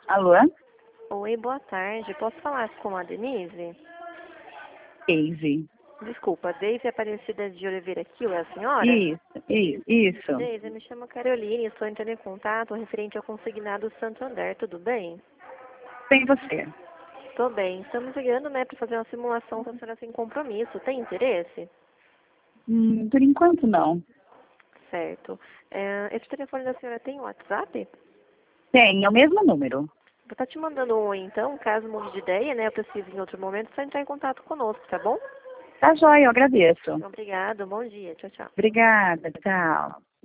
Alô? Oi, boa tarde. Posso falar com a Denise? Easy. Desculpa, Deise Aparecida de Oliveira Kiel, é a senhora? Isso. Deise, me chamo Caroline, estou entrando em contato referente ao consignado Santander, tudo bem? Tem você. Tô bem. Estamos ligando, né, para fazer uma simulação com a senhora sem compromisso. Tem interesse? Por enquanto não. Certo. Esse telefone da senhora tem WhatsApp? Tem, é o mesmo número. Vou estar te mandando um, então, caso mude de ideia, né, eu precise em outro momento, só entrar em contato conosco, tá bom? Tá joia, eu agradeço. Obrigada, bom dia. Tchau, tchau. Obrigada, tchau.